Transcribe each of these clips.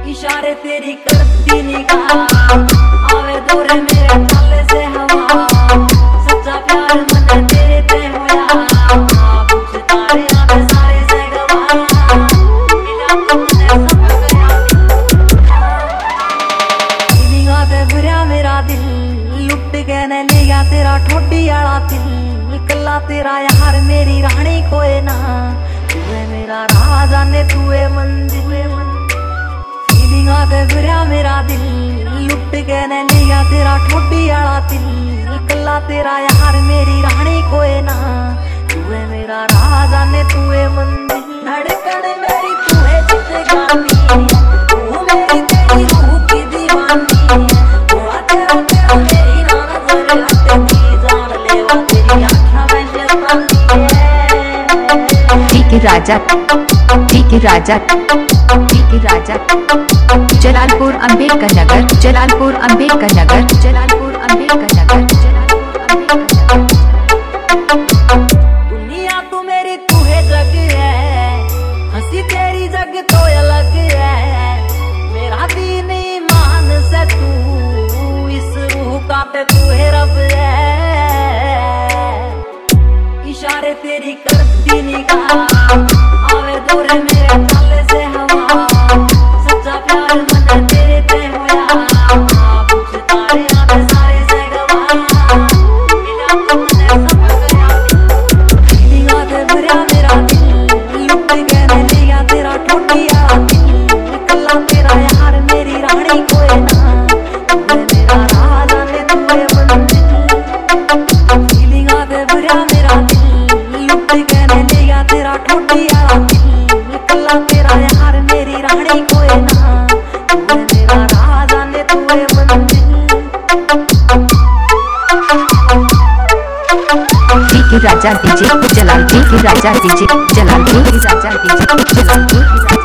इशारे तेरी करती निगाह आवे दूर मेरे ताले से हवा सच्चा प्यार मन तेरे पे होया पूछ तारे आवे सारे से गवा मिला तुमने सब गया फीलिंगा ते भरया मेरा दिल लुट के न लिया तेरा ठोडी आला दिल कल्ला तेरा यार मेरी रानी कोई ना तू है मेरा राजा ने तू है मंजिल ते भरया मेरा दिल लुट के न लिया तेरा ठोडी आला दिल कल्ला तेरा यार मेरी रानी कोई ना तू है मेरा राजा ने तू है मंजिल धड़कन मेरी तू है जिंदगानी तू मेरी तेरी रूह की दीवानी थोड़ा तेरा तेरा मेरी नजर आते थी जान ले वो तेरी आँखें में शैतानी है ठीक राजा जलालपुर अंबेडकर नगर जलालपुर अंबेडकर नगर जलालपुर अंबेडकर नगर दुनिया तू मेरी तू है जग है हंसी तेरी जग तो अलग है मेरा दीन ईमान से तू इस रूह का पे तू है रब है इशारे तेरी करती निगाह आवे दूर मेरे ताले से हवा सच्चा प्यार मन तेरे पे होया पूछ तारे आवे सारे से गवा मिला तुमने सब गया फीलिंगा ते भरया मेरा दिल लुट के न लिया तेरा ठोडी आला दिल कल्ला तेरा यार मेरी रानी कोई ना तू है मेरा राजा ने तू है मंजिल फीलिंगा ते भरया मेरा दिल लुट के न लिया तेरा ठोडी आला दिल कल्ला तेरा यार मेरी रानी कोई ना तू है मेरा राजा ने तू है मंजिल ठीक Raja DJ Jalalpur Raja DJ Jalalpur Raja DJ Jalalpur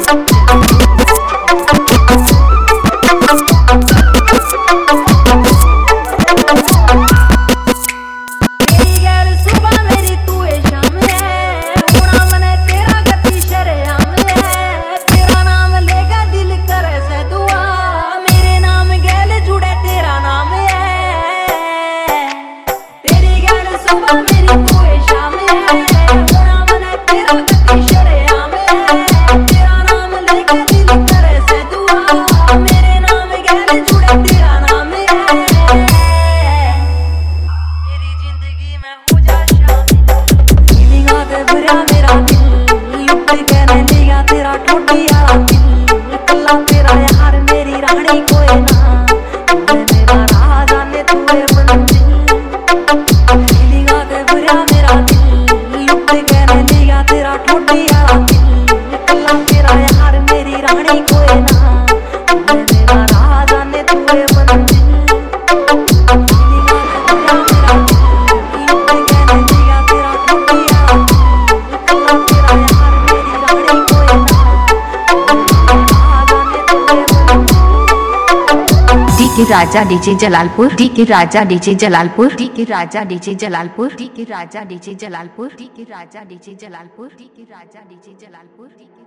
Raja DJ Jalalpur Raja DJ Jalalpur Raja DJ Jalalpur Raja DJ Jalalpur Raja DJ Jalalpur Raja DJ Jalalpur